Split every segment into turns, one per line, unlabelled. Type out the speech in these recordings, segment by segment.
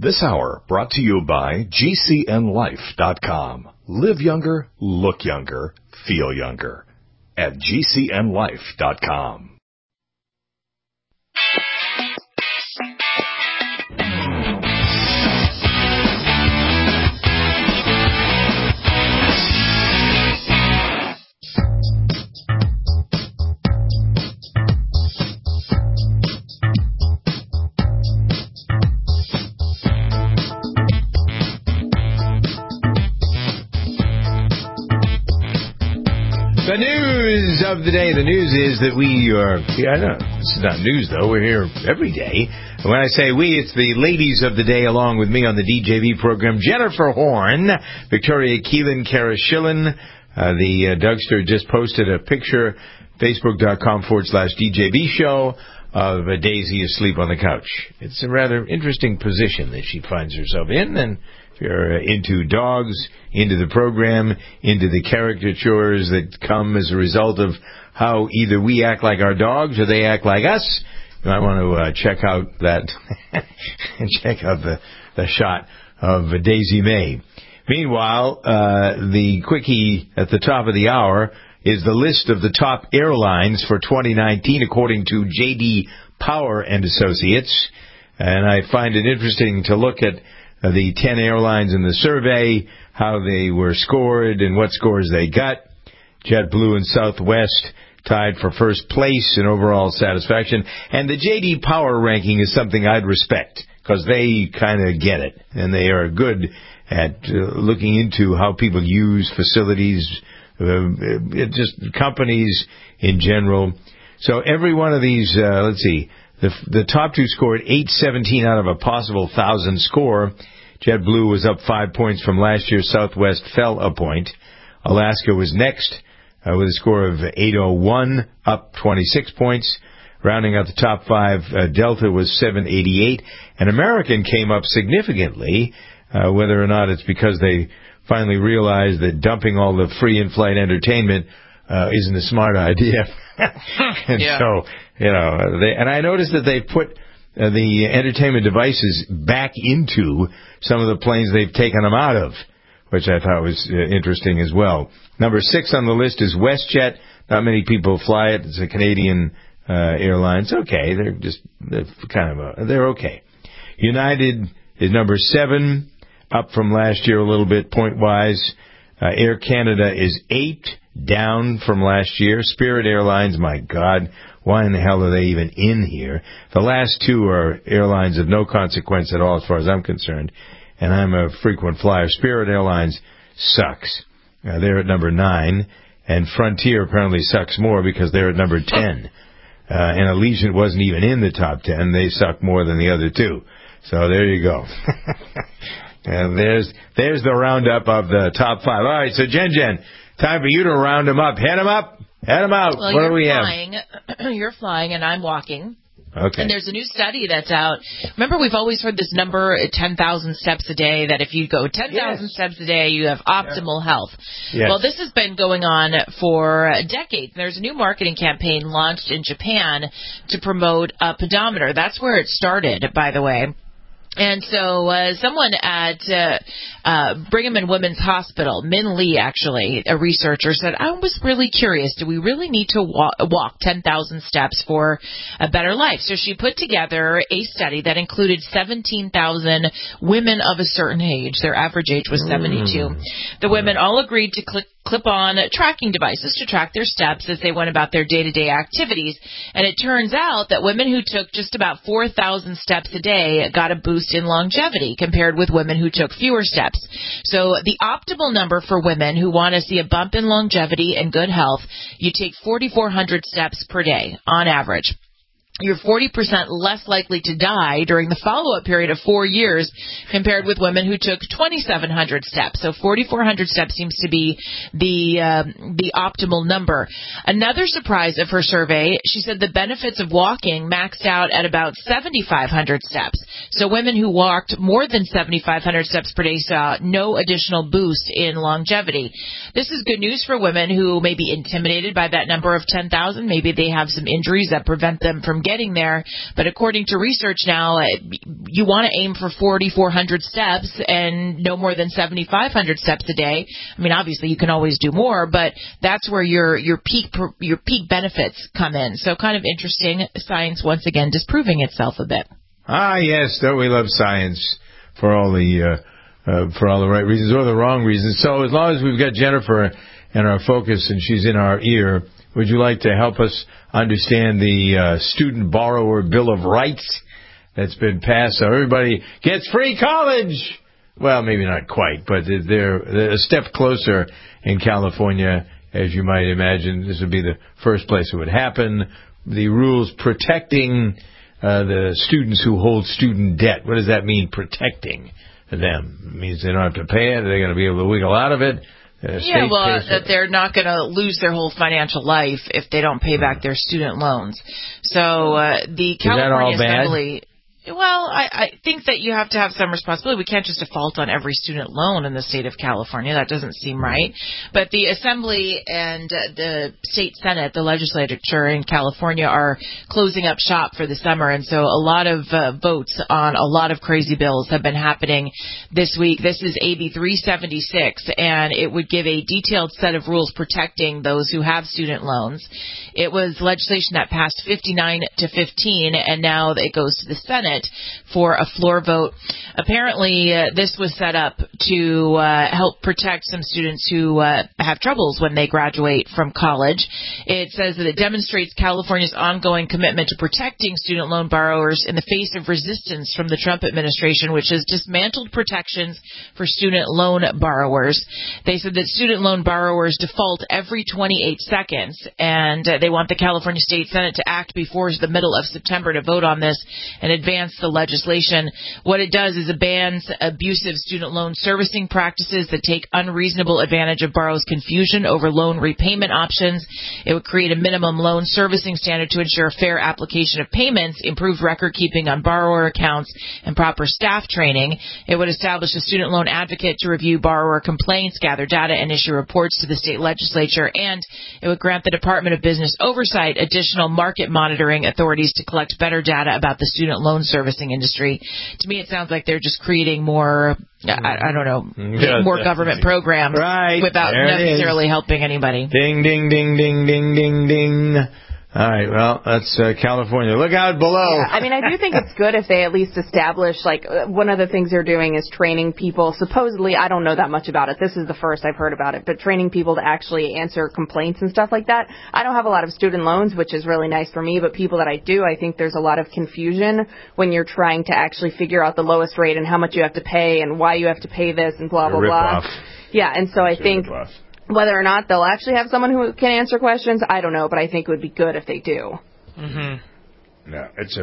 This hour brought to you by GCNLife.com. Live younger, look younger, feel younger at GCNLife.com.
The news of the day. The news is that we are, I know, this is not news though, we're here every day. And when I say we, it's the ladies of the day along with me on the DJV program. Jennifer Horn, Victoria Keelan, Kara Schillen. The Dougster just posted a picture, Facebook.com/DJV show of Daisy asleep on the couch. It's a rather interesting position that she finds herself in, and if you're into dogs, into the program, into the caricatures that come as a result of how either we act like our dogs or they act like us, you might want to check out that and check out the shot of Daisy May. Meanwhile, the quickie at the top of the hour is the list of the top airlines for 2019 according to J.D. Power and Associates. And I find it interesting to look at the 10 airlines in the survey, how they were scored and what scores they got. JetBlue and Southwest tied for first place in overall satisfaction. And the J.D. Power ranking is something I'd respect because they kind of get it. And they are good at looking into how people use facilities, just companies in general. So every one of these, let's see, the top two scored 817 out of a possible 1,000 score. JetBlue was up 5 points from last year. Southwest fell a point. Alaska was next with a score of 801, up 26 points. Rounding out the top five, Delta was 788. And American came up significantly, whether or not it's because they finally realized that dumping all the free in-flight entertainment isn't a smart idea. And so, and I noticed that they put the entertainment devices back into some of the planes they've taken them out of, which I thought was interesting as well. Number 6 on the list is WestJet. Not many people fly it. It's a Canadian airline. It's okay. They're okay. United is number 7, up from last year a little bit point-wise. Air Canada is 8, down from last year. Spirit Airlines, my God, why in the hell are they even in here? The last two are airlines of no consequence at all as far as I'm concerned, and I'm a frequent flyer. Spirit Airlines sucks. They're at number 9, and Frontier apparently sucks more because they're at number 10. And Allegiant wasn't even in the top 10. They suck more than the other two. So there you go. And there's the roundup of the top 5. All right, so Jen, time for you to round them up. Head them up, head them out.
Well,
what do we have?
You're flying, and I'm walking.
Okay.
And there's a new study that's out. Remember, we've always heard this number, 10,000 steps a day, that if you go 10,000 steps a day, you have optimal health.
Yes.
Well, this has been going on for decades. There's a new marketing campaign launched in Japan to promote a pedometer. That's where it started, by the way. And so someone at Brigham and Women's Hospital, Min Lee, actually, a researcher, said, I was really curious. Do we really need to walk 10,000 steps for a better life? So she put together a study that included 17,000 women of a certain age. Their average age was 72. The women all agreed to clip on tracking devices to track their steps as they went about their day-to-day activities. And it turns out that women who took just about 4,000 steps a day got a boost in longevity compared with women who took fewer steps. So the optimal number for women who want to see a bump in longevity and good health, you take 4,400 steps per day on average. You're 40% less likely to die during the follow-up period of 4 years compared with women who took 2,700 steps. So 4,400 steps seems to be the optimal number. Another surprise of her survey, she said the benefits of walking maxed out at about 7,500 steps. So women who walked more than 7,500 steps per day saw no additional boost in longevity. This is good news for women who may be intimidated by that number of 10,000. Maybe they have some injuries that prevent them from getting there. But according to research now, you want to aim for 4,400 steps and no more than 7,500 steps a day. I mean, obviously you can always do more, but that's where your peak benefits come in. So kind of interesting. Science once again disproving itself a bit.
Ah, yes, don't we love science for all the right reasons or the wrong reasons. So as long as we've got Jennifer in our focus and she's in our ear, would you like to help us understand the Student Borrower Bill of Rights that's been passed so everybody gets free college? Well, maybe not quite, but they're a step closer in California, as you might imagine. This would be the first place it would happen. The rules protecting the students who hold student debt. What does that mean, protecting them? It means they don't have to pay it. They're going to be able to wiggle out of it.
That they're not going to lose their whole financial life if they don't pay back their student loans. So the California Assembly... Well, I think that you have to have some responsibility. We can't just default on every student loan in the state of California. That doesn't seem right. But the Assembly and the state Senate, the legislature in California, are closing up shop for the summer. And so a lot of votes on a lot of crazy bills have been happening this week. This is AB 376, and it would give a detailed set of rules protecting those who have student loans. It was legislation that passed 59-15, and now it goes to the Senate for a floor vote. Apparently, this was set up to help protect some students who have troubles when they graduate from college. It says that it demonstrates California's ongoing commitment to protecting student loan borrowers in the face of resistance from the Trump administration, which has dismantled protections for student loan borrowers. They said that student loan borrowers default every 28 seconds, and they want the California State Senate to act before the middle of September to vote on this and advance the legislation. What it does is it bans abusive student loan servicing practices that take unreasonable advantage of borrowers' confusion over loan repayment options. It would create a minimum loan servicing standard to ensure fair application of payments, improved record keeping on borrower accounts, and proper staff training. It would establish a student loan advocate to review borrower complaints, gather data, and issue reports to the state legislature. And it would grant the Department of Business Oversight additional market monitoring authorities to collect better data about the student loan servicing industry. To me, it sounds like they're just creating more, I don't know, more government programs without necessarily helping anybody.
Ding, ding, ding, ding, ding, ding, ding. All right, well, that's California. Look out below.
Yeah, I mean, I do think it's good if they at least establish, like, one of the things they're doing is training people. Supposedly, I don't know that much about it. This is the first I've heard about it, but training people to actually answer complaints and stuff like that. I don't have a lot of student loans, which is really nice for me, but people that I do, I think there's a lot of confusion when you're trying to actually figure out the lowest rate and how much you have to pay and why you have to pay this and blah, blah, blah. Yeah, and so I think... Whether or not they'll actually have someone who can answer questions, I don't know, but I think it would be good if they do.
Mm-hmm. No, it's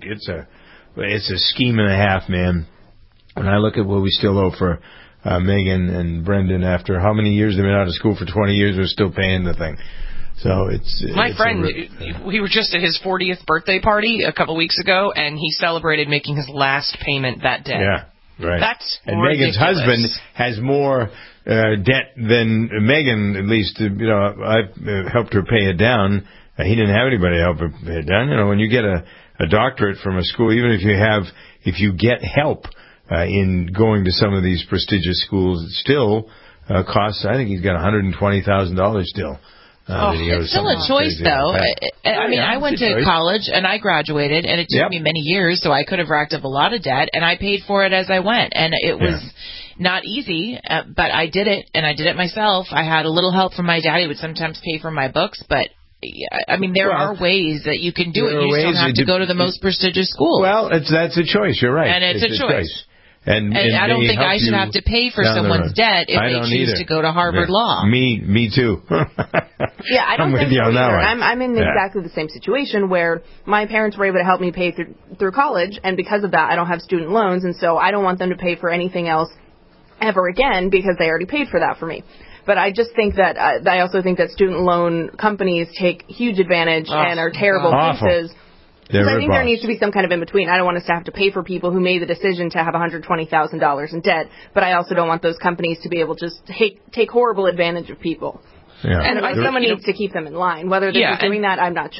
a scheme and a half, man. When I look at what we still owe for Megan and Brendan after how many years they've been out of school for 20 years, we're still paying the thing. So
my friend, we were just at his 40th birthday party a couple weeks ago, and he celebrated making his last payment that day.
Yeah, right.
That's
and
ridiculous.
Megan's husband has more debt than Megan, at least. You know, I helped her pay it down. He didn't have anybody to help her pay it down. You know, when you get a doctorate from a school, even if you get help in going to some of these prestigious schools, it still costs. I think he's got $120,000 still.
It's still a choice, though. I mean, I went to college and I graduated, and it took me many years, so I could have racked up a lot of debt, and I paid for it as I went, and it was not easy, but I did it, and I did it myself. I had a little help from my dad. He would sometimes pay for my books, but I mean, there are ways that you can do it. You just don't have to go to the most prestigious school.
Well, that's a choice. You're right.
And it's a choice.
And
I don't think I should have to pay for someone's debt if they choose to go to Harvard Law.
Me too.
Yeah, I don't think so either. I'm in exactly the same situation where my parents were able to help me pay through college, and because of that, I don't have student loans, and so I don't want them to pay for anything else ever again because they already paid for that for me. But I just think that I also think that student loan companies take huge advantage and are terrible pieces. Because I think there needs to be some kind of in-between. I don't want us to have to pay for people who made the decision to have $120,000 in debt, but I also don't want those companies to be able to just take horrible advantage of people. Yeah. And someone needs to keep them in line. Whether they're doing that, I'm not sure.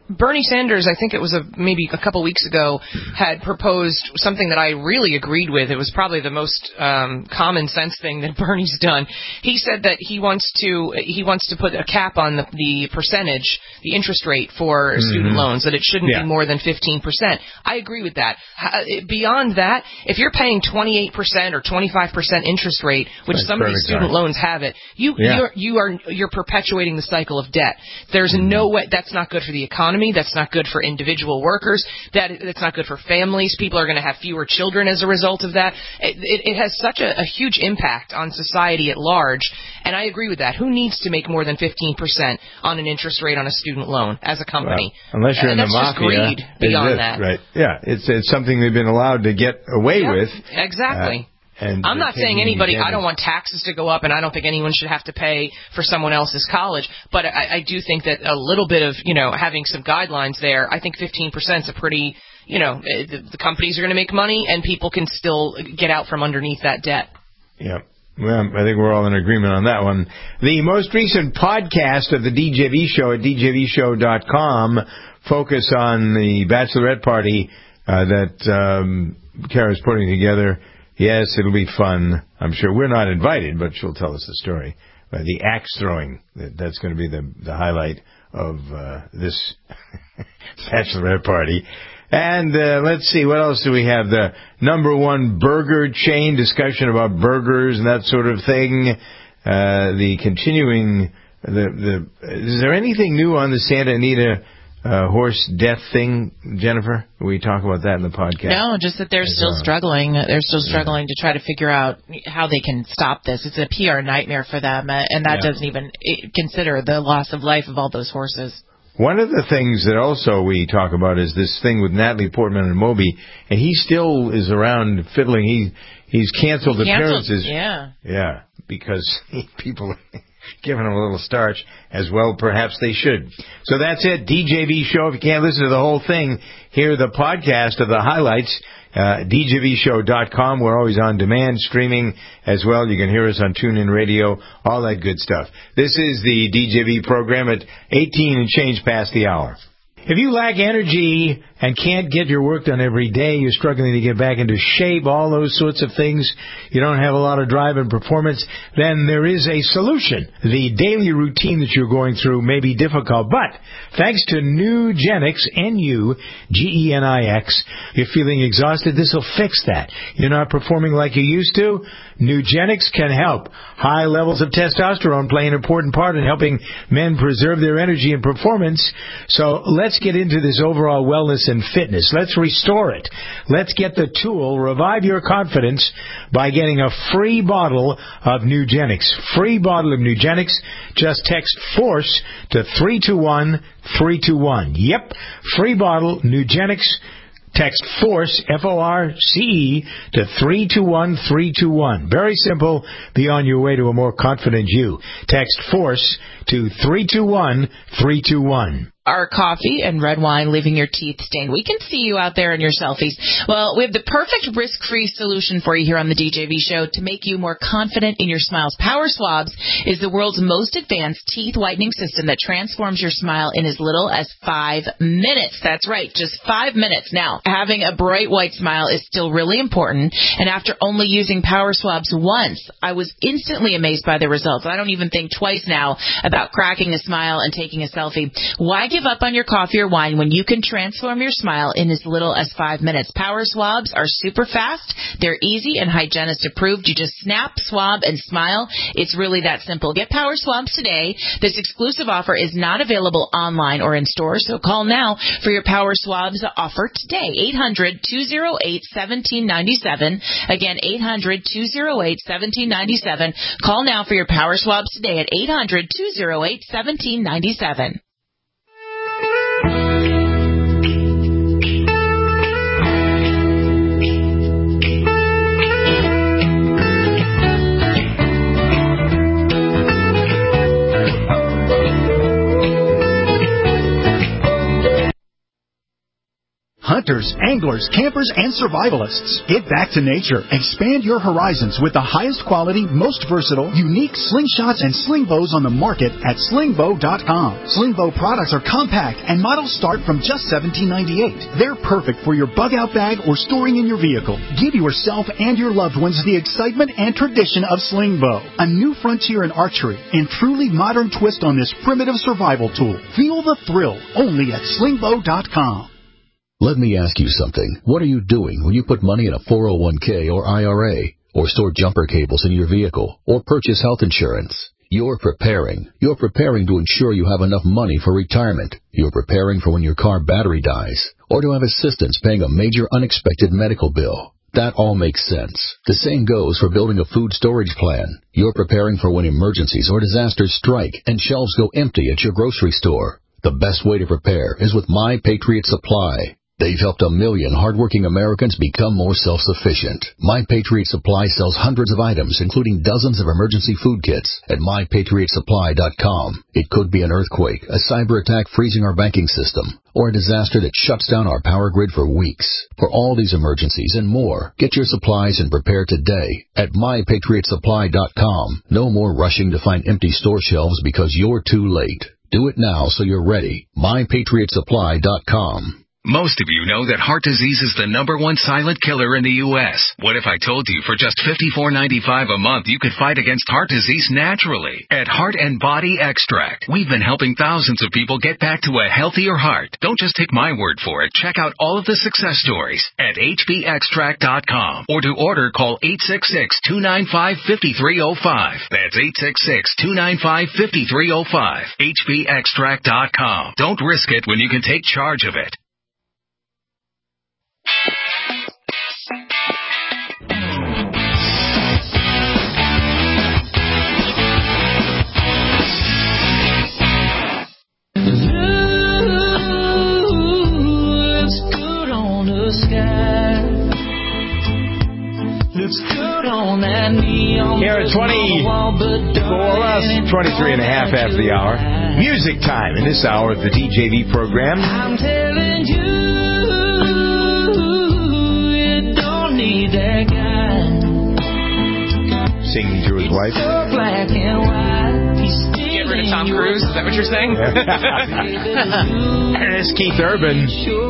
Bernie Sanders, I think it was maybe a couple weeks ago, had proposed something that I really agreed with. It was probably the most common sense thing that Bernie's done. He said that he wants to put a cap on the percentage, the interest rate for student loans, that it shouldn't be more than 15%. I agree with that. Beyond that, if you're paying 28% or 25% interest rate, which some of these student loans have it, you're perpetuating the cycle of debt. There's no way. That's not good for the economy. That's not good for individual workers. That's not good for families. People are going to have fewer children as a result of that. It has such a huge impact on society at large, and I agree with that. Who needs to make more than 15% on an interest rate on a student loan as a company?
Well, unless you're in the mafia.
That's just greed beyond that.
Right. Yeah, it's something they've been allowed to get away with.
Exactly. I'm not saying anybody, I don't want taxes to go up, and I don't think anyone should have to pay for someone else's college, but I do think that a little bit of, having some guidelines there, I think 15% is a pretty, the companies are going to make money, and people can still get out from underneath that debt.
Yeah. Well, I think we're all in agreement on that one. The most recent podcast of the DJV Show at djvshow.com focus on the bachelorette party that Kara's putting together. Yes, it'll be fun. I'm sure we're not invited, but she'll tell us the story. The axe throwing, that's going to be the highlight of this bachelorette party. And let's see, what else do we have? The number one burger chain, discussion about burgers and that sort of thing. The continuing, is there anything new on the Santa Anita horse death thing, Jennifer? We talk about that in the podcast.
No, just that they're still struggling. They're still struggling to try to figure out how they can stop this. It's a PR nightmare for them, and that doesn't even consider the loss of life of all those horses.
One of the things that also we talk about is this thing with Natalie Portman and Moby, and he still is around fiddling. He's canceled appearances. Yeah, because people giving them a little starch as well. Perhaps they should. So that's it. DJV Show. If you can't listen to the whole thing, hear the podcast of the highlights. DJVshow.com. We're always on demand streaming as well. You can hear us on TuneIn Radio, all that good stuff. This is the DJV program at 18 and change past the hour. If you lack energy and can't get your work done every day, you're struggling to get back into shape, all those sorts of things, you don't have a lot of drive and performance, then there is a solution. The daily routine that you're going through may be difficult, but thanks to Nugenix, Nugenix, you're feeling exhausted, this will fix that. You're not performing like you used to? Nugenix can help. High levels of testosterone play an important part in helping men preserve their energy and performance. So let's get into this overall wellness and fitness. Let's restore it. Let's get the tool, revive your confidence, by getting a free bottle of Nugenix. Free bottle of Nugenix. Just text FORCE to 321-321. Yep, free bottle, Nugenix. Text FORCE, F-O-R-C-E, to 321-321. Very simple. Be on your way to a more confident you. Text FORCE to 321-321.
Are coffee and red wine leaving your teeth stained? We can see you out there in your selfies. Well, we have the perfect risk-free solution for you here on the DJV Show to make you more confident in your smiles. Power Swabs is the world's most advanced teeth whitening system that transforms your smile in as little as 5 minutes. That's right, just 5 minutes. Now, having a bright white smile is still really important, and after only using Power Swabs once, I was instantly amazed by the results. I don't even think twice now about cracking a smile and taking a selfie. Why give up on your coffee or wine when you can transform your smile in as little as 5 minutes? Power Swabs are super fast. They're easy and hygienist approved. You just snap, swab, and smile. It's really that simple. Get Power Swabs today. This exclusive offer is not available online or in stores, so call now for your Power Swabs offer today. 800-208-1797. Again, 800-208-1797. Call now for your Power Swabs today at 800-208-1797.
Hot
hunters, anglers, campers, and survivalists. Get back to nature. Expand your horizons with the highest quality, most versatile, unique slingshots and sling bows on the market at slingbow.com. Slingbow products are compact and models start from just $17.98. They're perfect for your bug-out bag or storing in your vehicle. Give yourself and your loved ones the excitement and tradition of Slingbow, a new frontier in archery and truly modern twist on this primitive survival tool. Feel the thrill only at slingbow.com.
Let me ask you something. What are you doing when you put money in a 401k or IRA, or store jumper cables in your vehicle, or purchase health insurance? You're preparing. You're preparing to ensure you have enough money for retirement. You're preparing for when your car battery dies, or to have assistance paying a major unexpected medical bill. That all makes sense. The same goes for building a food storage plan. You're preparing for when emergencies or disasters strike and shelves go empty at your grocery store. The best way to prepare is with My Patriot Supply. They've helped 1 million hardworking Americans become more self-sufficient. My Patriot Supply sells hundreds of items, including dozens of emergency food kits at MyPatriotSupply.com. It could be an earthquake, a cyber attack freezing our banking system, or a disaster that shuts down our power grid for weeks. For all these emergencies and more, get your supplies and prepare today at MyPatriotSupply.com. No more rushing to find empty store shelves because you're too late. Do it now so you're ready. MyPatriotSupply.com.
Most of you know that heart disease is the #1 silent killer in the U.S. What if I told you for just $54.95 a month you could fight against heart disease naturally? At Heart and Body Extract, we've been helping thousands of people get back to a healthier heart. Don't just take my word for it. Check out all of the success stories at hbextract.com, or to order, call 866-295-5305. That's 866-295-5305. hbextract.com. Don't risk it when you can take charge of it.
Here at 20 for us, 23 and a half after the hour. Music time in this hour of the DJV program. I'm telling you, you don't need that guy. Singing to his wife. So black and white.
Get rid of Tom Cruise? Is that what you're saying?
It's Keith Urban.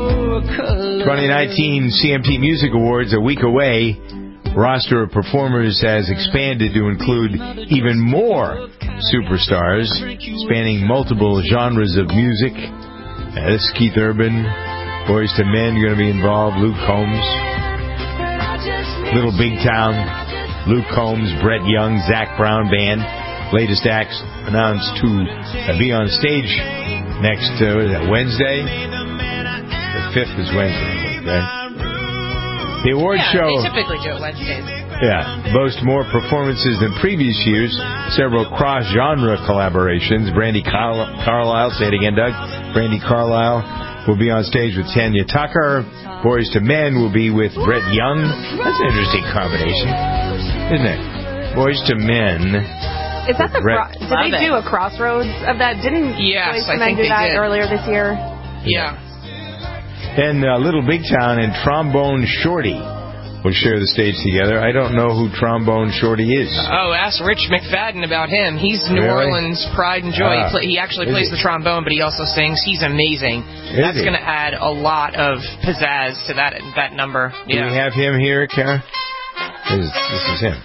2019 CMT Music Awards a week away. Roster of performers has expanded to include even more superstars spanning multiple genres of music. This is Keith Urban. Boys to Men going to be involved. Luke Combs. Little Big Town. Luke Combs, Brett Young, Zach Brown Band. Latest acts announced to be on stage next Wednesday. The 5th is Wednesday, right? The award show.
They typically do it Wednesdays.
Yeah, boast more performances than previous years. Several cross-genre collaborations. Brandy Carlisle, say it again, Doug. Brandy Carlisle will be on stage with Tanya Tucker. Boys to Men will be with Brett Young. That's an interesting combination, isn't it? Boys to Men.
Is that the did they do a crossroads of that? Didn't
Boys
to Men do that earlier this year?
Yeah.
And Little Big Town and Trombone Shorty will share the stage together. I don't know who Trombone Shorty is.
Oh, ask Rich McFadden about him. He's New Orleans pride and joy. He actually plays the trombone, but he also sings. He's amazing. That's going to add a lot of pizzazz to that number. Yeah.
Do we have him here, Kara? This is him.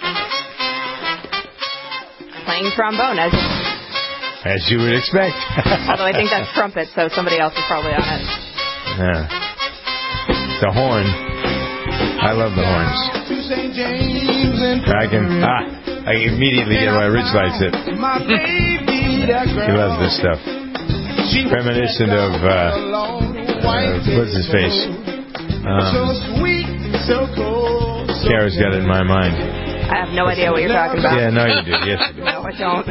Playing trombone,
as you would expect.
Although I think that's trumpet, so somebody else is probably on it.
Yeah. The horn. I love the horns. I immediately get why Rich likes it. He loves this stuff. Reminiscent of what's his face? Kara's got it in my mind.
I have no idea what you're talking about.
Yeah, no, you do. Yes, you do.
No, I don't.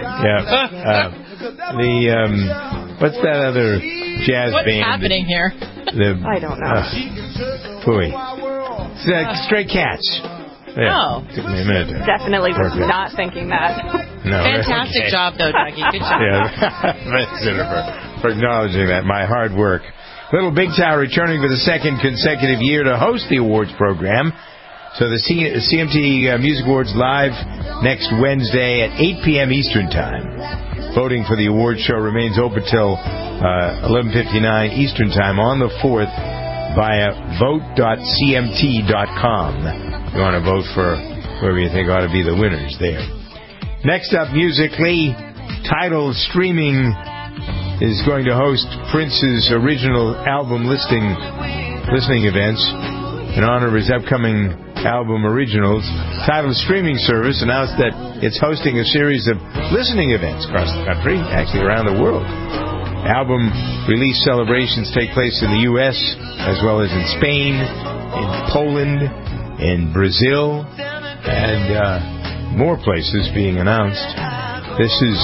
Yeah. What's that other jazz band?
What's happening here?
I don't know.
Phooey. It's Stray Cats. Yeah, took me a minute.
Definitely was not thinking that.
No,
fantastic job, though, Dougie. Good job.
Yeah, for acknowledging that. My hard work. Little Big Tower returning for the second consecutive year to host the awards program. So the CMT Music Awards live next Wednesday at 8 p.m. Eastern Time. Voting for the awards show remains open till 11:59 Eastern Time on the 4th via vote.cmt.com. You want to vote for whoever you think ought to be the winners there. Next up, musically, Tidal Streaming is going to host Prince's original album listening events in honor of his upcoming album Originals. Tidal Streaming Service announced that it's hosting a series of listening events across the country, actually around the world. Album release celebrations take place in the U.S. as well as in Spain, in Poland, in Brazil, and more places being announced. This is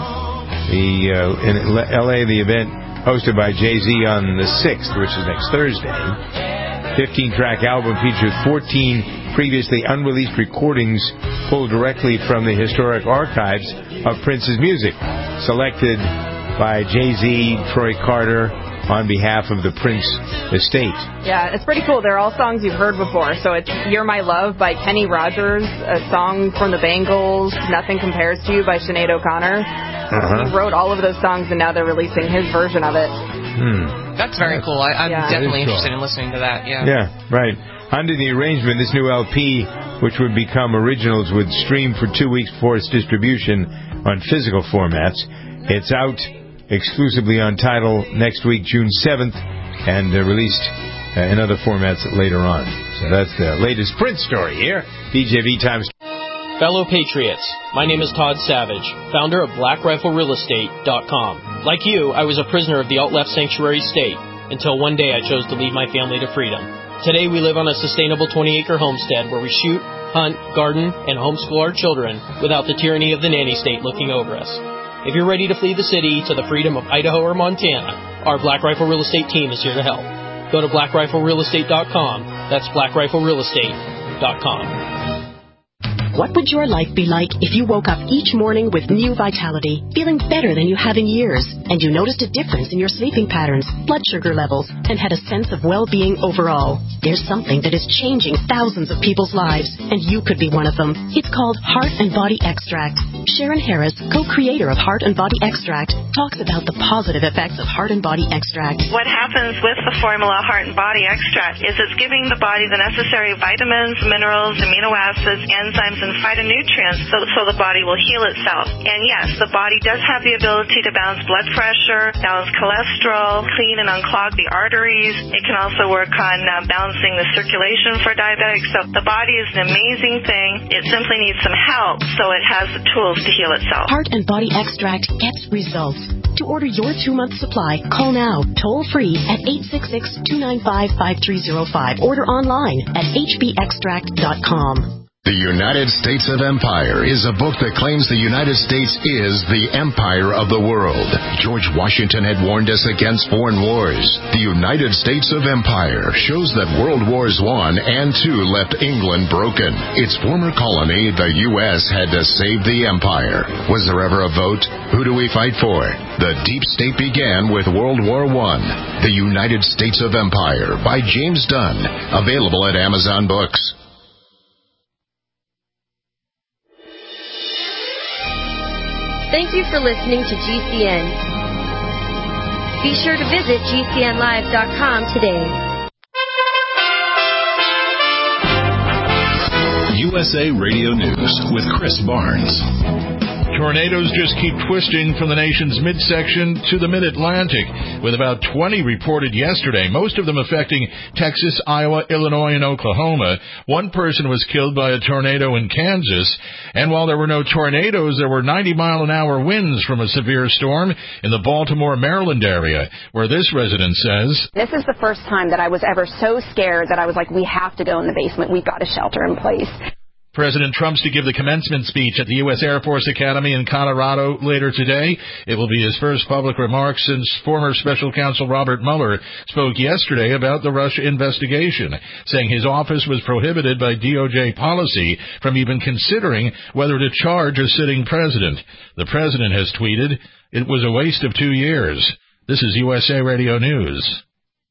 in L.A., the event hosted by Jay-Z on the 6th, which is next Thursday. 15-track album features 14 previously unreleased recordings pulled directly from the historic archives of Prince's music, selected by Jay-Z, Troy Carter, on behalf of the Prince estate.
Yeah, it's pretty cool. They're all songs you've heard before. So it's You're My Love by Kenny Rogers, a song from the Bangles, Nothing Compares to You by Sinead O'Connor. He wrote all of those songs, and now they're releasing his version of it.
That's very cool. I'm definitely interested in listening to that.
Yeah, right. Under the arrangement, this new LP, which would become Originals, would stream for 2 weeks before its distribution on physical formats. It's out exclusively on Tidal next week, June 7th, and released in other formats later on. So that's the latest Prince story here. BJV Times.
Fellow Patriots, my name is Todd Savage, founder of BlackRifleRealEstate.com. Like you, I was a prisoner of the alt-left sanctuary state until one day I chose to leave my family to freedom. Today we live on a sustainable 20-acre homestead where we shoot, hunt, garden, and homeschool our children without the tyranny of the nanny state looking over us. If you're ready to flee the city to the freedom of Idaho or Montana, our Black Rifle Real Estate team is here to help. Go to BlackRifleRealEstate.com. That's BlackRifleRealEstate.com.
What would your life be like if you woke up each morning with new vitality, feeling better than you have in years, and you noticed a difference in your sleeping patterns, blood sugar levels, and had a sense of well-being overall? There's something that is changing thousands of people's lives, and you could be one of them. It's called Heart and Body Extract. Sharon Harris, co-creator of Heart and Body Extract, talks about the positive effects of Heart and Body Extract.
What happens with the formula Heart and Body Extract is it's giving the body the necessary vitamins, minerals, amino acids, enzymes, and phytonutrients so the body will heal itself. And yes, the body does have the ability to balance blood pressure, balance cholesterol, clean and unclog the arteries. It can also work on balancing the circulation for diabetics. So the body is an amazing thing. It simply needs some help so it has the tools to heal itself.
Heart and Body Extract gets results. To order your 2-month supply, call now, toll free at 866-295-5305. Order online at hbextract.com.
The United States of Empire is a book that claims the United States is the empire of the world. George Washington had warned us against foreign wars. The United States of Empire shows that World Wars I and II left England broken. Its former colony, the U.S., had to save the empire. Was there ever a vote? Who do we fight for? The deep state began with World War I. The United States of Empire by James Dunn. Available at Amazon Books.
Thank you for listening to GCN. Be sure to visit GCNlive.com today.
USA Radio News with Chris Barnes.
Tornadoes just keep twisting from the nation's midsection to the mid-Atlantic, with about 20 reported yesterday, most of them affecting Texas, Iowa, Illinois, and Oklahoma. One person was killed by a tornado in Kansas, and while there were no tornadoes, there were 90-mile-an-hour winds from a severe storm in the Baltimore, Maryland area, where this resident says,
"This is the first time that I was ever so scared that I was like, we have to go in the basement. We've got a shelter in place."
President Trump's to give the commencement speech at the U.S. Air Force Academy in Colorado later today. It will be his first public remark since former special counsel Robert Mueller spoke yesterday about the Russia investigation, saying his office was prohibited by DOJ policy from even considering whether to charge a sitting president. The president has tweeted, "It was a waste of 2 years." This is USA Radio News.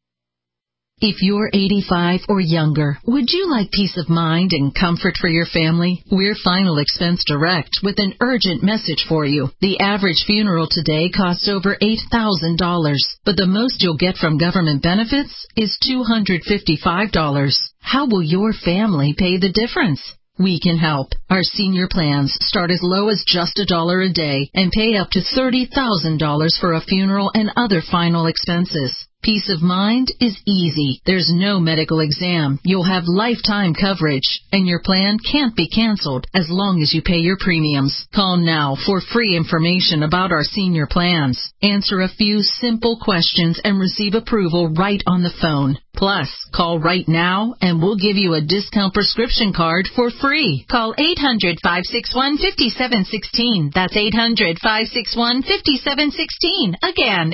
If you're 85 or younger, would you like peace of mind and comfort for your family? We're Final Expense Direct with an urgent message for you. The average funeral today costs over $8,000, but the most you'll get from government benefits is $255. How will your family pay the difference? We can help. Our senior plans start as low as just $1 a day and pay up to $30,000 for a funeral and other final expenses. Peace of mind is easy. There's no medical exam. You'll have lifetime coverage, and your plan can't be canceled as long as you pay your premiums. Call now for free information about our senior plans. Answer a few simple questions and receive approval right on the phone. Plus, call right now and we'll give you a discount prescription card for free. Call 800-561-5716. That's 800-561-5716. Again,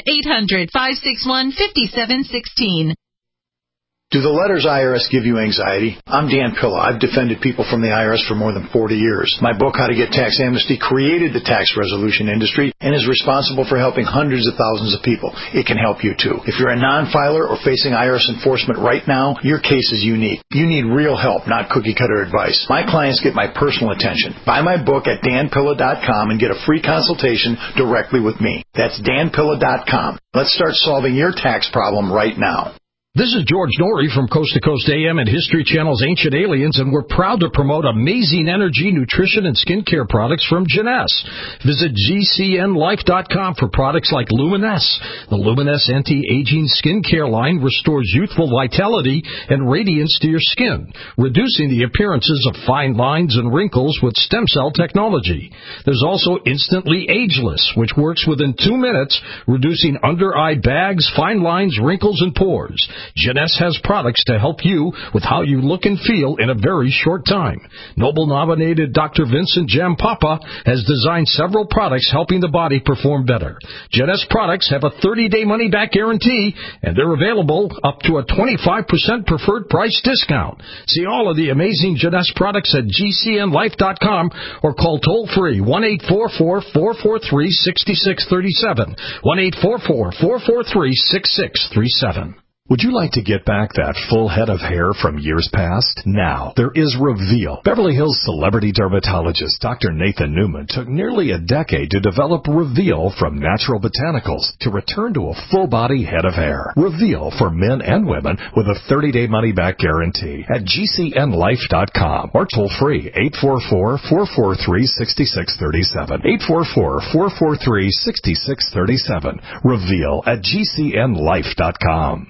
800-561-5716.
Do the letters IRS give you anxiety? I'm Dan Pilla. I've defended people from the IRS for more than 40 years. My book, How to Get Tax Amnesty, created the tax resolution industry and is responsible for helping hundreds of thousands of people. It can help you too. If you're a non-filer or facing IRS enforcement right now, your case is unique. You need real help, not cookie-cutter advice. My clients get my personal attention. Buy my book at danpilla.com and get a free consultation directly with me. That's danpilla.com. Let's start solving your tax problem right now.
This is George Norrie from Coast to Coast AM and History Channel's Ancient Aliens, and we're proud to promote amazing energy, nutrition, and skincare products from Jeunesse. Visit GCNLife.com for products like Luminesse. The Luminesse anti-aging skincare line restores youthful vitality and radiance to your skin, reducing the appearances of fine lines and wrinkles with stem cell technology. There's also Instantly Ageless, which works within 2 minutes, reducing under-eye bags, fine lines, wrinkles, and pores. Jeunesse has products to help you with how you look and feel in a very short time. Nobel-nominated Dr. Vincent Jampapa has designed several products helping the body perform better. Jeunesse products have a 30-day money-back guarantee, and they're available up to a 25% preferred price discount. See all of the amazing Jeunesse products at GCNLife.com or call toll-free 1-844-443-6637, 1-844-443-6637.
Would you like to get back that full head of hair from years past? Now, there is Reveal. Beverly Hills celebrity dermatologist Dr. Nathan Newman took nearly a decade to develop Reveal from natural botanicals to return to a full-body head of hair. Reveal for men and women with a 30-day money-back guarantee at GCNLife.com or toll-free 844-443-6637, 844-443-6637. Reveal at GCNLife.com.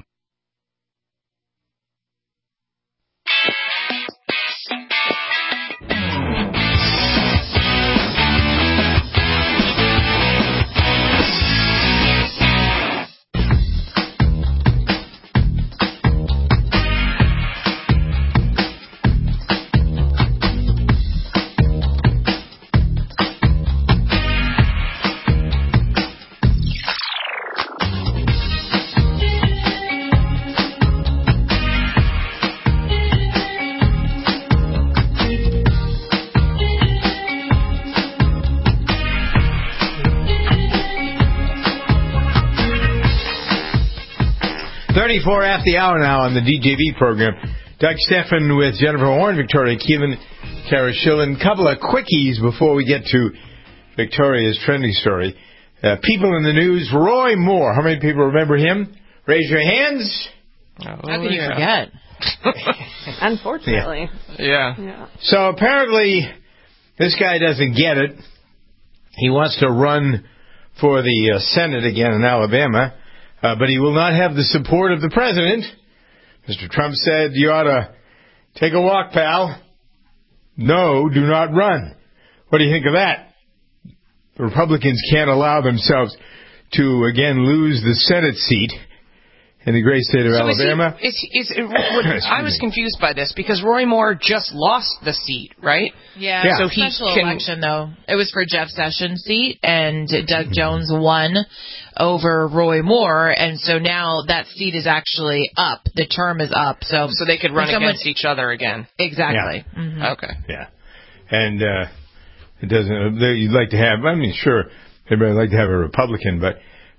After the hour now on the DJV program. Doug Stephan with Jennifer Horn, Victoria Keelan, Kara Schillen. A couple of quickies before we get to Victoria's trending story. People in the news, Roy Moore. How many people remember him? Raise your hands.
How can you forget?
Unfortunately.
Yeah.
So apparently this guy doesn't get it. He wants to run for the Senate again in Alabama. But he will not have the support of the president. Mr. Trump said, you ought to take a walk, pal. No, do not run. What do you think of that? The Republicans can't allow themselves to, again, lose the Senate seat in the great state of Alabama.
I was confused by this because Roy Moore just lost the seat, right?
Yeah. So special election, though. It was for Jeff Sessions' seat, and Doug Jones won over Roy Moore, and so now that seat is actually up. The term is up. So
they could run against each other again.
Exactly.
Yeah.
Mm-hmm.
Okay.
Yeah. And it doesn't. You'd like to have. I mean, sure, everybody would like to have a Republican, but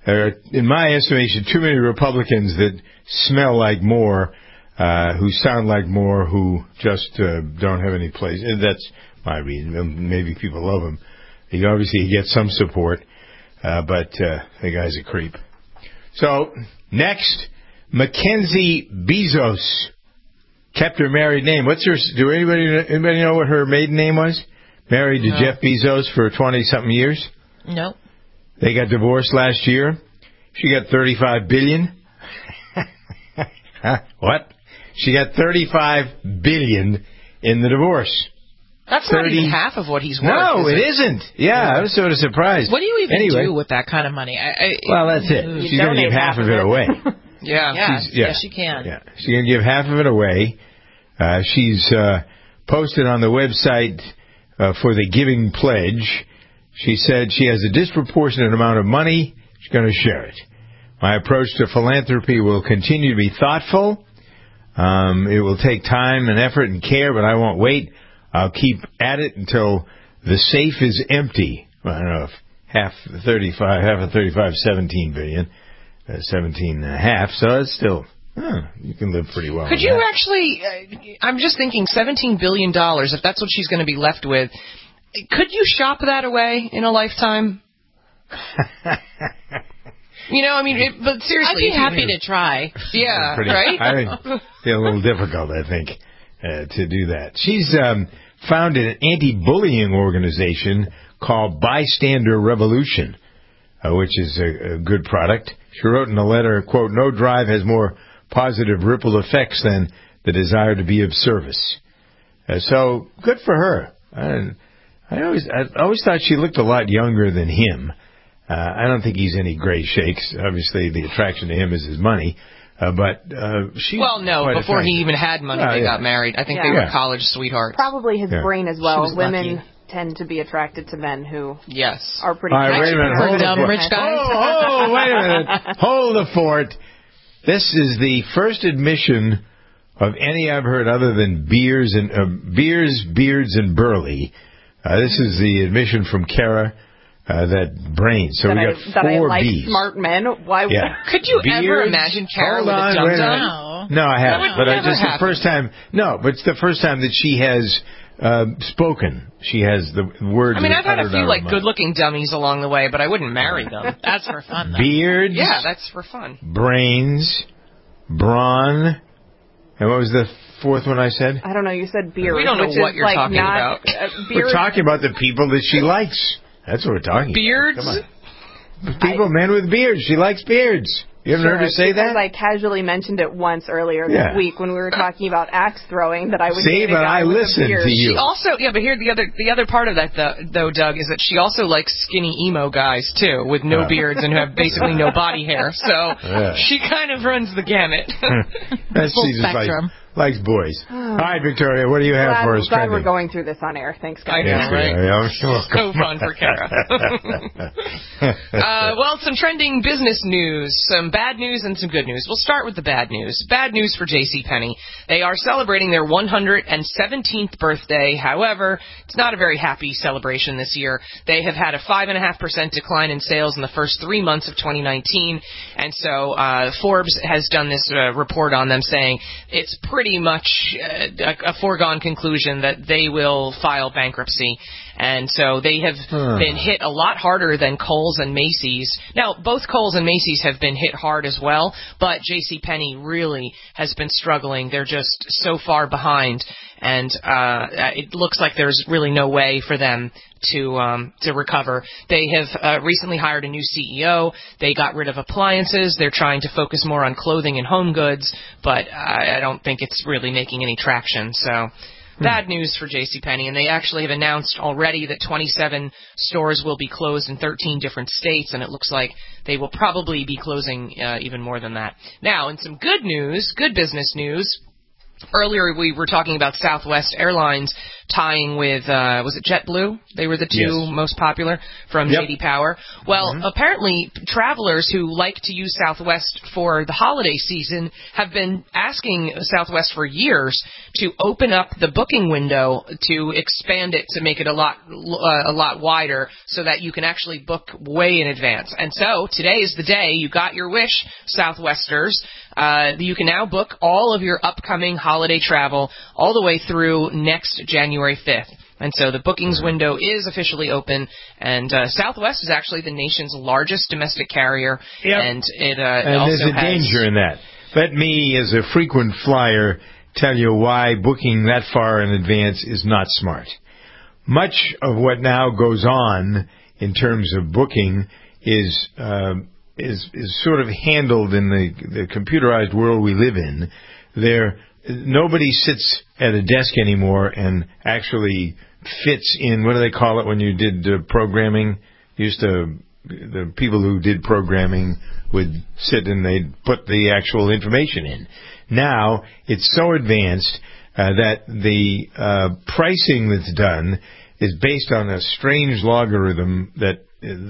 There are, in my estimation, too many Republicans that smell like Moore, who sound like Moore, who just don't have any place. And that's my reason. Maybe people love him. He obviously gets some support, but the guy's a creep. So, next, Mackenzie Bezos kept her married name. Do anybody know what her maiden name was? Married to Jeff Bezos for 20-something years?
No.
They got divorced last year. She got $35 billion. What? She got $35 billion in the divorce.
That's not even half of what he's worth.
No, it isn't. Yeah, I was sort of surprised.
What do you even do with that kind of money?
Well, that's it. She's going to give half of it away.
Yeah, she can.
Yeah, she's going to give half of it away. She's posted on the website for the Giving Pledge. She said she has a disproportionate amount of money. She's going to share it. My approach to philanthropy will continue to be thoughtful. It will take time and effort and care, but I won't wait. I'll keep at it until the safe is empty. Well, I don't know if half of 35, 17 billion, 17 and a half. So it's still, you can live pretty well.
Could you actually, I'm just thinking $17 billion, if that's what she's going to be left with, could you shop that away in a lifetime? But seriously.
I'd be happy to try.
Yeah, right?
I think it's a little difficult, I think, to do that. She's founded an anti-bullying organization called Bystander Revolution, which is a good product. She wrote in a letter, quote, "No drive has more positive ripple effects than the desire to be of service." So, good for her. I always thought she looked a lot younger than him. I don't think he's any great shakes. Obviously, the attraction to him is his money. But she.
Well, no, before he even had money, they got married. I think they were college sweethearts.
Probably his brain as well. Women tend to be attracted to men who are pretty.
All right, wait a minute.
Hold dumb rich guys.
Oh, wait a minute. Hold the fort. This is the first admission of any I've heard other than Beards, and Burley. This is the admission from Kara. That brain. So we got 4 B's.
Smart men. Why?
Yeah.
Could you ever imagine Kara with a dum-dum?
No, I haven't. But it's the first time. No, but it's the first time that she has spoken. She has the words.
I mean, I've had a few good-looking dummies along the way, but I wouldn't marry them.
That's for fun, though.
Beards.
Yeah, that's for fun.
Brains. Brawn. And what was the fourth one I said?
I don't know. You said beard.
We don't know what you're talking about.
We're talking about the people that she likes. That's what we're talking
Beards?
about. Beards? Men with beards. She likes beards. You haven't heard her say that?
I casually mentioned it once earlier this week when we were talking about axe throwing that I would date a guy with a beard.
To you.
She also, but here the other part of that though, Doug, is that she also likes skinny emo guys too, with no beards and who have basically no body hair. So she kind of runs the gamut.
Full spectrum.
Likes boys. All right, Victoria, what do you have for us?
Glad we're going through this on air. Thanks, guys.
I know, right? So fun for Kara. Well, some trending business news, some bad news and some good news. We'll start with the bad news. Bad news for JCPenney. They are celebrating their 117th birthday. However, it's not a very happy celebration this year. They have had a 5.5% decline in sales in the first 3 months of 2019. And so Forbes has done this report on them saying it's pretty much a foregone conclusion that they will file bankruptcy. And so they have been hit a lot harder than Kohl's and Macy's. Now, both Kohl's and Macy's have been hit hard as well, but JCPenney really has been struggling. They're just so far behind, and it looks like there's really no way for them to recover. They have recently hired a new CEO. They got rid of appliances. They're trying to focus more on clothing and home goods, but I don't think it's really making any traction. So bad news for JCPenney, and they actually have announced already that 27 stores will be closed in 13 different states, and it looks like they will probably be closing even more than that. Now, in some good news, good business news, earlier we were talking about Southwest Airlines tying with, was it JetBlue? They were the two most popular from J.D. Power. Well, apparently travelers who like to use Southwest for the holiday season have been asking Southwest for years to open up the booking window to expand it to make it a lot wider so that you can actually book way in advance. And so today is the day. You got your wish, Southwesters. You can now book all of your upcoming holiday travel all the way through next January 5th. And so the bookings window is officially open, and Southwest is actually the nation's largest domestic carrier, and it also
there's a danger in that. Let me, as a frequent flyer, tell you why booking that far in advance is not smart. Much of what now goes on in terms of booking is sort of handled in the computerized world we live in. Nobody sits at a desk anymore and actually fits in, what do they call it when you did programming? The people who did programming would sit and they'd put the actual information in. Now, it's so advanced that the pricing that's done is based on a strange logarithm that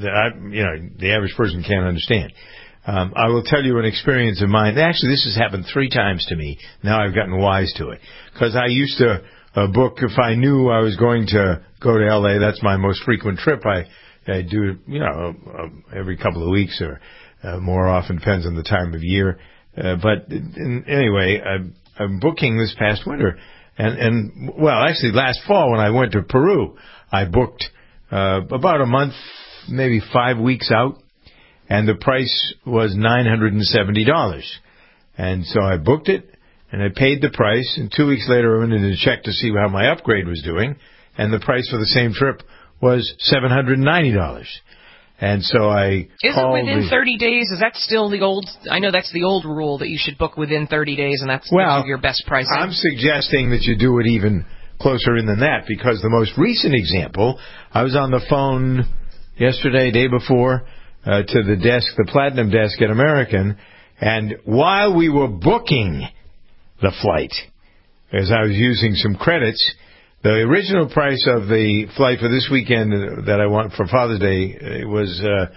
the average person can't understand. I will tell you an experience of mine. Actually, this has happened 3 times to me. Now I've gotten wise to it. Because I used to book, if I knew I was going to go to L.A., that's my most frequent trip. I do it, every couple of weeks or more often, depends on the time of year. But anyway, I'm booking this past winter. And actually last fall when I went to Peru, I booked about a month, maybe 5 weeks out. And the price was $970. And so I booked it, and I paid the price, and 2 weeks later I went in to check to see how my upgrade was doing, and the price for the same trip was $790. And so I called...
Is it within 30 days? Is that still the old... I know that's the old rule that you should book within 30 days, and that's your best pricing.
I'm suggesting that you do it even closer in than that, because the most recent example, I was on the phone yesterday, day before... to the desk, the Platinum desk at American, and while we were booking the flight, as I was using some credits, the original price of the flight for this weekend that I want for Father's Day was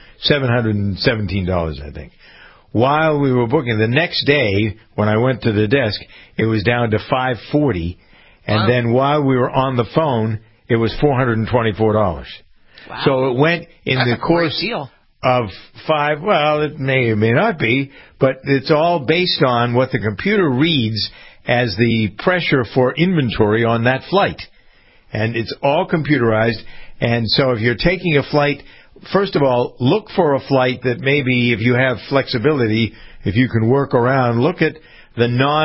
$717, I think. While we were booking, the next day, when I went to the desk, it was down to $540, and then while we were on the phone, it was $424. Wow. So it went in the course...
Great deal.
Of 5, it may or may not be, but it's all based on what the computer reads as the pressure for inventory on that flight. And it's all computerized, and so if you're taking a flight, first of all, look for a flight that maybe if you have flexibility, if you can work around, look at the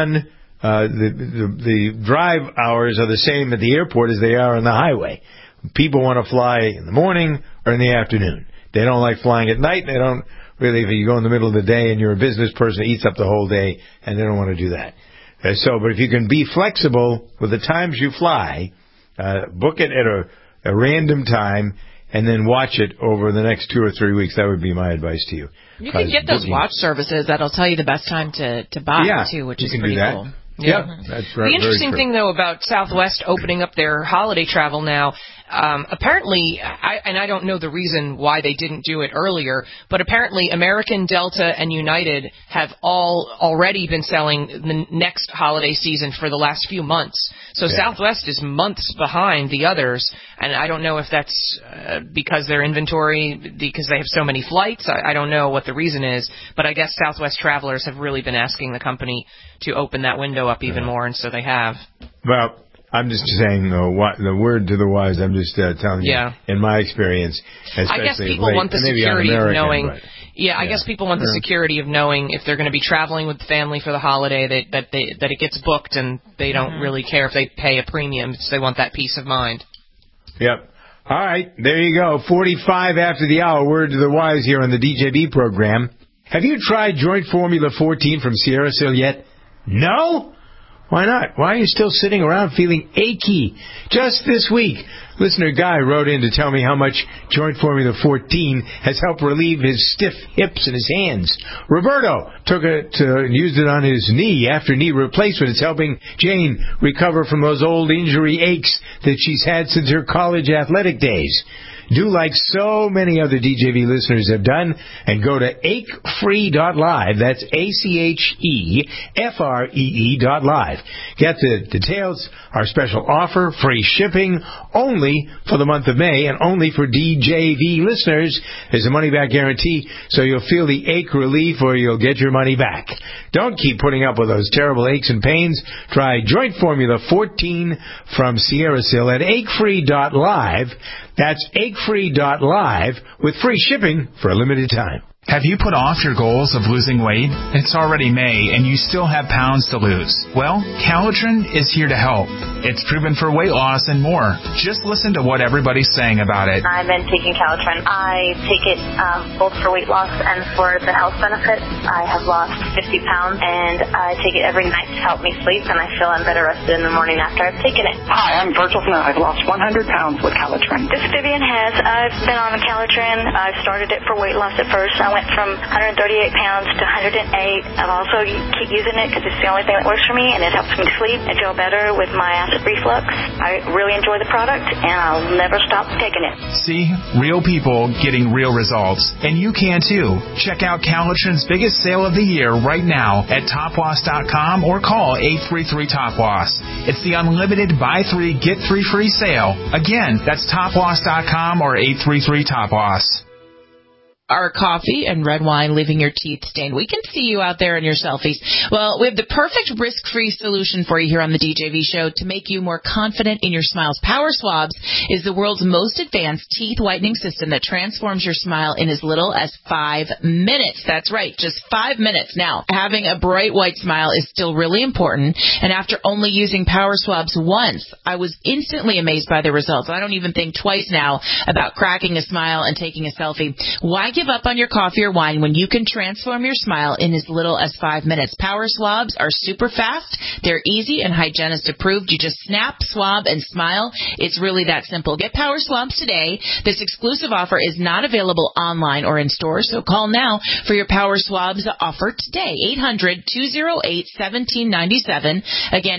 the drive hours are the same at the airport as they are on the highway. People want to fly in the morning or in the afternoon. They don't like flying at night. They don't really, if you go in the middle of the day and you're a business person, it eats up the whole day, and they don't want to do that. But if you can be flexible with the times you fly, book it at a random time, and then watch it over the next 2 or 3 weeks. That would be my advice to you.
You can get those watch services that'll tell you the best time to buy, too, which is pretty cool.
Yeah, that's right.
The interesting thing, though, about Southwest opening up their holiday travel now, apparently, I don't know the reason why they didn't do it earlier, but apparently American, Delta, and United have all already been selling the next holiday season for the last few months. So Southwest is months behind the others, and I don't know if that's because their inventory, because they have so many flights. I don't know what the reason is, but I guess Southwest travelers have really been asking the company to open that window up even more, and so they have.
Well, I'm just saying the word to the wise. I'm just telling you, in my experience, especially
I guess people want the security of knowing. I guess people want the security of knowing if they're going to be traveling with the family for the holiday that it gets booked, and they don't really care if they pay a premium. So they want that peace of mind.
Yep. All right, there you go. 45 after the hour. Word to the wise here on the DJB program. Have you tried Joint Formula 14 from Sierra Sil yet? No? Why not? Why are you still sitting around feeling achy? Just this week, listener Guy wrote in to tell me how much Joint Formula 14 has helped relieve his stiff hips and his hands. Roberto took it and used it on his knee after knee replacement. It's helping Jane recover from those old injury aches that she's had since her college athletic days. Do like so many other DJV listeners have done and go to achefree.live. That's ACHEFREE.live. Get the details. Our special offer, free shipping, only for the month of May and only for DJV listeners. There's a money-back guarantee, so you'll feel the ache relief or you'll get your money back. Don't keep putting up with those terrible aches and pains. Try Joint Formula 14 from Sierra Sil at achefree.live. That's achefree.live with free shipping for a limited time.
Have you put off your goals of losing weight? It's already May, and you still have pounds to lose. Well, Calitrin is here to help. It's proven for weight loss and more. Just listen to what everybody's saying about it.
I've been taking Calitrin. I take it both for weight loss and for the health benefits. I have lost 50 pounds, and I take it every night to help me sleep, and I feel I'm better rested in the morning after I've taken it.
Hi, I'm Virgil Smith. I've lost 100 pounds with Calitrin.
This is Vivian Hess. I've been on Calitrin. I started it for weight loss at first. I went from 138 pounds to 108. I've also keep using it because it's the only thing that works for me, and it helps me sleep and feel better with my acid reflux. I really enjoy the product, and I'll never stop taking it.
See, real people getting real results, and you can too. Check out Calitrin's biggest sale of the year right now at toploss.com or call 833-TOP-LOSS. It's the unlimited buy 3 get 3 free sale. Again, that's toploss.com or 833-TOP-LOSS.
Our coffee and red wine leaving your teeth stained. We can see you out there in your selfies. Well, we have the perfect risk-free solution for you here on the DJV show to make you more confident in your smiles. Power Swabs is the world's most advanced teeth whitening system that transforms your smile in as little as 5 minutes. That's right, just 5 minutes. Now, having a bright white smile is still really important, and after only using Power Swabs once, I was instantly amazed by the results. I don't even think twice now about cracking a smile and taking a selfie. Why give up on your coffee or wine when you can transform your smile in as little as 5 minutes? Power Swabs are super fast. They're easy and hygienist approved. You just snap, swab, and smile. It's really that simple. Get Power Swabs today. This exclusive offer is not available online or in stores, so call now for your Power Swabs offer today. 800-208-1797. Again,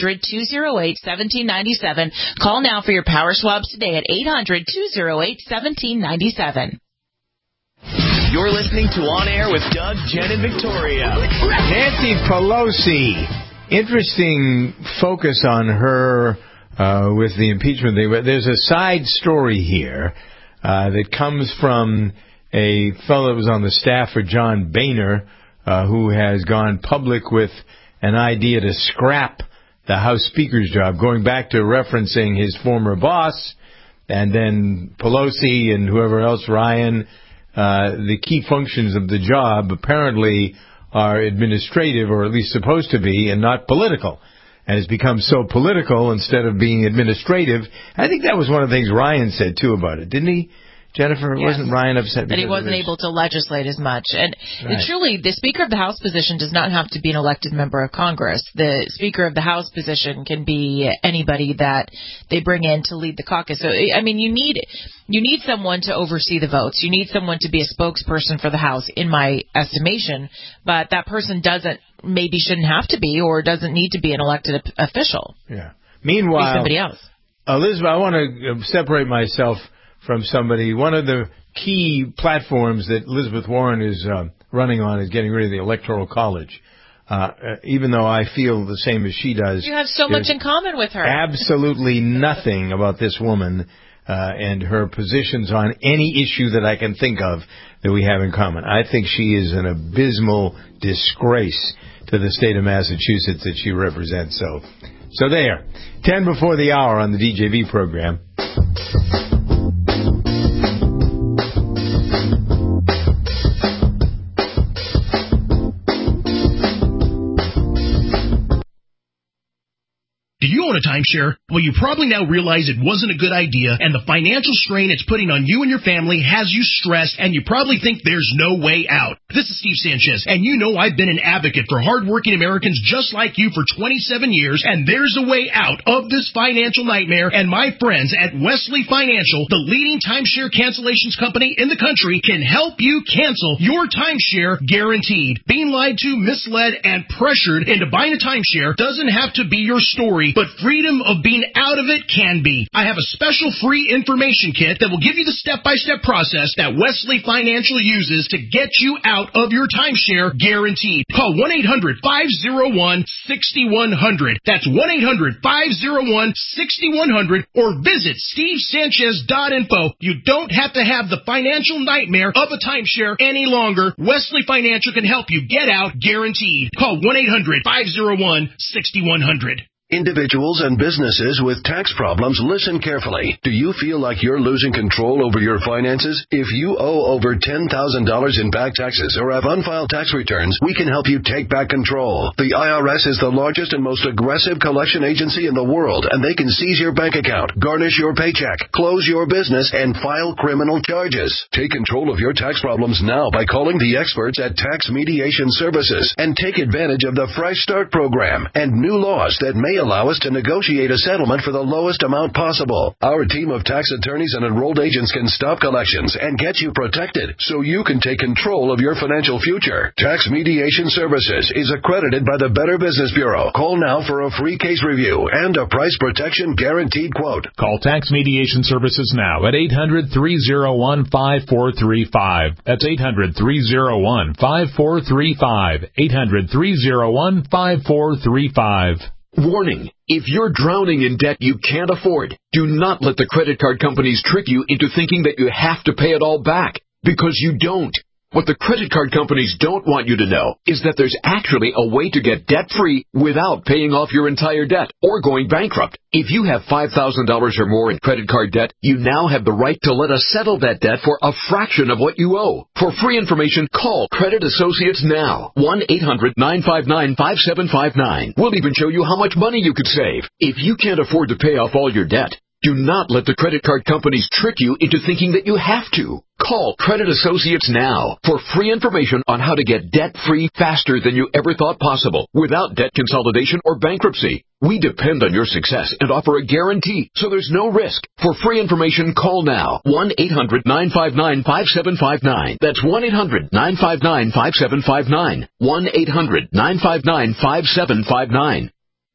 800-208-1797. Call now for your Power Swabs today at 800-208-1797.
You're listening to On Air with Doug, Jen, and Victoria.
Nancy Pelosi. Interesting focus on her with the impeachment thing. But there's a side story here that comes from a fellow that was on the staff for John Boehner who has gone public with an idea to scrap the House Speaker's job, going back to referencing his former boss and then Pelosi and whoever else, Ryan. The key functions of the job apparently are administrative, or at least supposed to be, and not political. And it's become so political instead of being administrative. I think that was one of the things Ryan said, too, about it, didn't he? Jennifer,
yes.
Wasn't Ryan upset
that he wasn't able to legislate as much? And
right.
Truly, the Speaker of the House position does not have to be an elected member of Congress. The Speaker of the House position can be anybody that they bring in to lead the caucus. So, I mean, you need someone to oversee the votes. You need someone to be a spokesperson for the House, in my estimation. But that person shouldn't have to be, or doesn't need to be an elected official.
Yeah. Meanwhile,
somebody else.
Elizabeth, I want to separate myself from somebody. One of the key platforms that Elizabeth Warren is running on is getting rid of the Electoral College. Even though I feel the same as she does.
You have so much in common with her.
Absolutely nothing about this woman and her positions on any issue that I can think of that we have in common. I think she is an abysmal disgrace to the state of Massachusetts that she represents. So there. 10 before the hour on the DJV program.
Do you own a
a timeshare? Well, you probably now realize it wasn't a good idea, and the financial strain it's putting on you and your family has you stressed, and you probably think there's no way out. This is Steve Sanchez, and you know I've been an advocate for hardworking Americans just like you for 27 years, and there's a way out of this financial nightmare, and my friends at Wesley Financial, the leading timeshare cancellations company in the country, can help you cancel your timeshare guaranteed. Being lied to, misled, and pressured into buying a timeshare doesn't have to be your story, but freedom of being out of it can be. I have a special free information kit that will give you the step-by-step process that Wesley Financial uses to get you out of your timeshare guaranteed. Call 1-800-501-6100. That's 1-800-501-6100, or visit stevesanchez.info. You don't have to have the financial nightmare of a timeshare any longer. Wesley Financial can help you get out guaranteed. Call 1-800-501-6100.
Individuals and businesses with tax problems, listen carefully. Do you feel like you're losing control over your finances? If you owe over $10,000 in back taxes or have unfiled tax returns, we can help you take back control. The IRS is the largest and most aggressive collection agency in the world, and they can seize your bank account, garnish your paycheck, close your business, and file criminal charges. Take control of your tax problems now by calling the experts at Tax Mediation Services and take advantage of the Fresh Start program and new laws that may allow us to negotiate a settlement for the lowest amount possible. Our team of tax attorneys and enrolled agents can stop collections and get you protected so you can take control of your financial future. Tax Mediation Services is accredited by the Better Business Bureau. Call now for a free case review and a price protection guaranteed quote.
Call Tax Mediation Services now at 800-301-5435. That's 800-301-5435. 800-301-5435.
Warning, if you're drowning in debt you can't afford, do not let the credit card companies trick you into thinking that you have to pay it all back, because you don't. What the credit card companies don't want you to know is that there's actually a way to get debt-free without paying off your entire debt or going bankrupt. If you have $5,000 or more in credit card debt, you now have the right to let us settle that debt for a fraction of what you owe. For free information, call Credit Associates now. 1-800-959-5759. We'll even show you how much money you could save. If you can't afford to pay off all your debt, do not let the credit card companies trick you into thinking that you have to. Call Credit Associates now for free information on how to get debt-free faster than you ever thought possible without debt consolidation or bankruptcy. We depend on your success and offer a guarantee, so there's no risk. For free information, call now. 1-800-959-5759. That's 1-800-959-5759. 1-800-959-5759.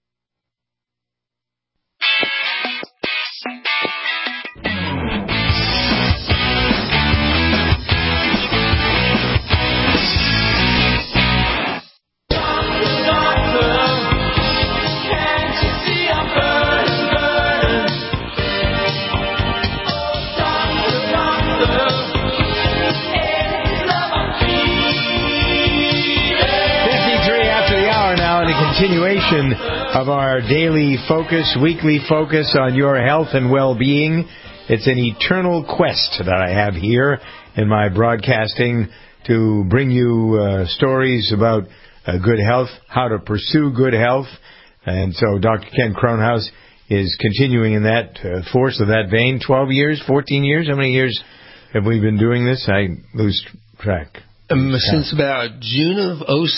Continuation of our daily focus, weekly focus on your health and well-being. It's an eternal quest that I have here in my broadcasting to bring you stories about good health, how to pursue good health. And so Dr. Ken Kronhaus is continuing in that force of that vein. 12 years, 14 years? How many years have we been doing this? I lose track.
Since about June of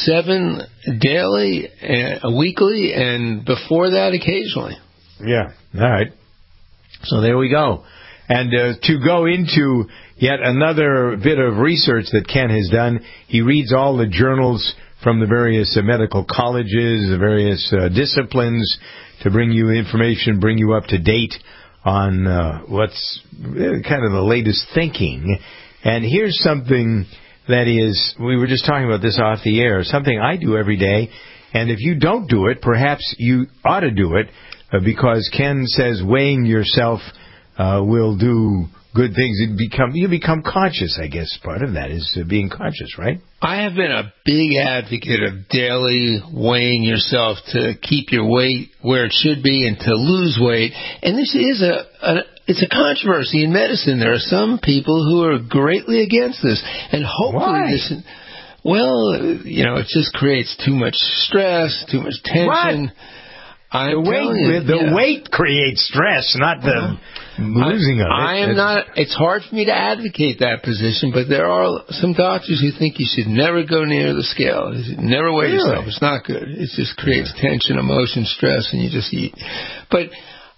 2007, daily, weekly, and before that, occasionally.
Yeah, all right. So there we go. And to go into yet another bit of research that Ken has done, he reads all the journals from the various medical colleges, the various disciplines, to bring you information, bring you up to date on what's kind of the latest thinking. And here's something that is, we were just talking about this off the air, something I do every day, and if you don't do it, perhaps you ought to do it, because Ken says weighing yourself will do good things. You become conscious, I guess. Part of that is being conscious, right?
I have been a big advocate of daily weighing yourself to keep your weight where it should be and to lose weight. And this is it's a controversy in medicine. There are some people who are greatly against this. And hopefully this... Well, it just creates too much stress, too much tension.
What? The weight creates stress, not the losing of it.
It's hard for me to advocate that position, but there are some doctors who think you should never go near the scale. You should never weigh yourself. It's not good. It just creates tension, emotion, stress, and you just eat. But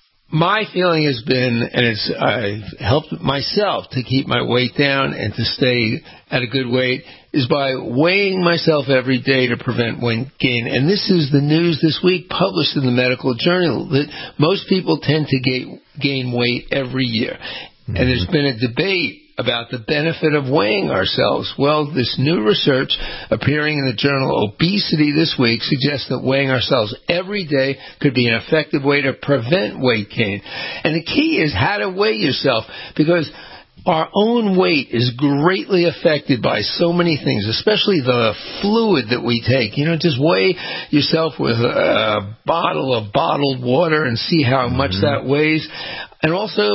my feeling has been, and I've helped myself to keep my weight down and to stay at a good weight, is by weighing myself every day to prevent weight gain. And this is the news this week published in the Medical Journal, that most people tend to gain weight every year. Mm-hmm. And there's been a debate about the benefit of weighing ourselves. Well, this new research appearing in the journal Obesity this week suggests that weighing ourselves every day could be an effective way to prevent weight gain. And the key is how to weigh yourself, because our own weight is greatly affected by so many things, especially the fluid that we take. Just weigh yourself with a bottle of bottled water and see how much that weighs. And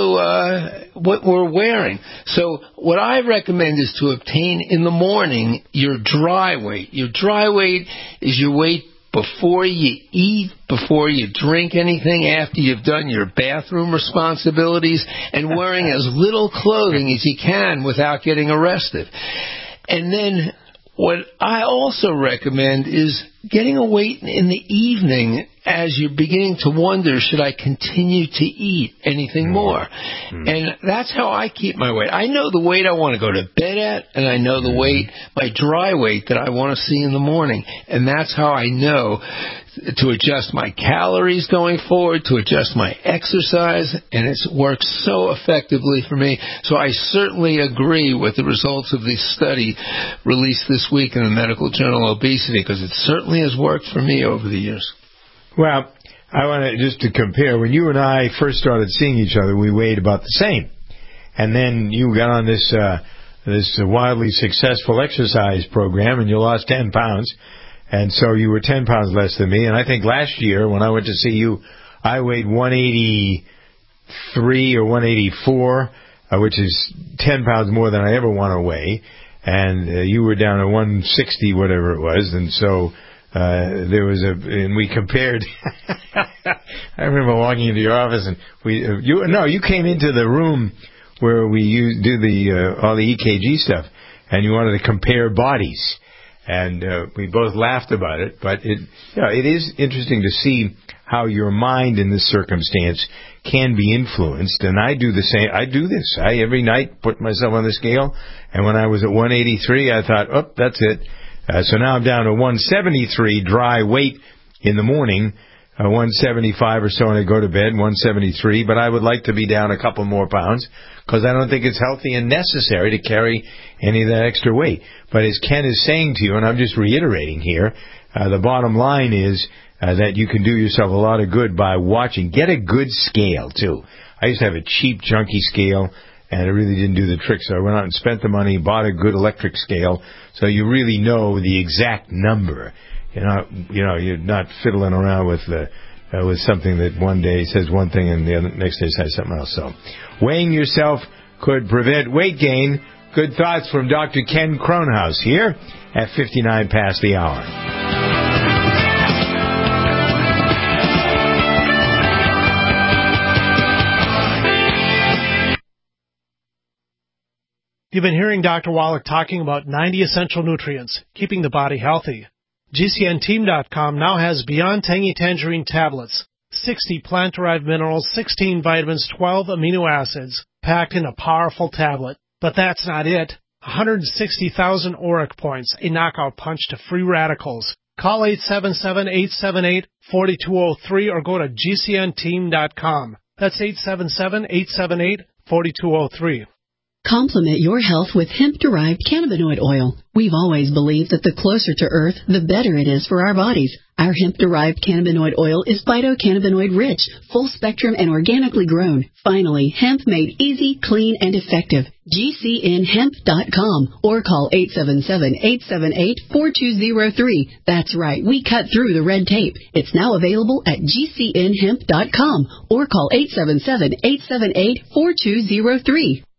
also what we're wearing. So what I recommend is to obtain in the morning your dry weight. Your dry weight is your weight before you eat, before you drink anything, after you've done your bathroom responsibilities, and wearing as little clothing as you can without getting arrested. And then what I also recommend is getting a weight in the evening as you're beginning to wonder, should I continue to eat anything more? And that's how I keep my weight. I know the weight I want to go to bed at, and I know the weight, my dry weight, that I want to see in the morning. And that's how I know to adjust my calories going forward, to adjust my exercise, and it works so effectively for me. So I certainly agree with the results of this study released this week in the Medical Journal Obesity, because it certainly has worked for me over the years.
Well, I want to just to compare. When you and I first started seeing each other, we weighed about the same, and then you got on this wildly successful exercise program, and you lost 10 pounds, and so you were 10 pounds less than me. And I think last year when I went to see you, I weighed 183 or 184, which is 10 pounds more than I ever want to weigh, and you were down to 160, whatever it was, and so. And we compared. I remember walking into your office, and you came into the room where we do all the EKG stuff, and you wanted to compare bodies, and we both laughed about it. But it is interesting to see how your mind in this circumstance can be influenced, and I do the same. I do this. I every night put myself on the scale, and when I was at 183, I thought, oh, that's it. So now I'm down to 173 dry weight in the morning, 175 or so when I go to bed, 173. But I would like to be down a couple more pounds because I don't think it's healthy and necessary to carry any of that extra weight. But as Ken is saying to you, and I'm just reiterating here, the bottom line is that you can do yourself a lot of good by watching. Get a good scale, too. I used to have a cheap, junky scale, and it really didn't do the trick. So I went out and spent the money, bought a good electric scale, so you really know the exact number. You're not fiddling around with something that one day says one thing and the next day says something else. So weighing yourself could prevent weight gain. Good thoughts from Dr. Ken Kronhaus here at 59 past the hour.
You've been hearing Dr. Wallach talking about 90 essential nutrients, keeping the body healthy. GCNteam.com now has Beyond Tangy Tangerine tablets, 60 plant-derived minerals, 16 vitamins, 12 amino acids, packed in a powerful tablet. But that's not it. 160,000 ORAC points, a knockout punch to free radicals. Call 877-878-4203 or go to GCNteam.com. That's 877-878-4203.
Complement your health with hemp-derived cannabinoid oil. We've always believed that the closer to Earth, the better it is for our bodies. Our hemp-derived cannabinoid oil is phytocannabinoid-rich, full-spectrum, and organically grown. Finally, hemp made easy, clean, and effective. GCNhemp.com or call 877-878-4203. That's right, we cut through the red tape. It's now available at GCNhemp.com or call 877-878-4203.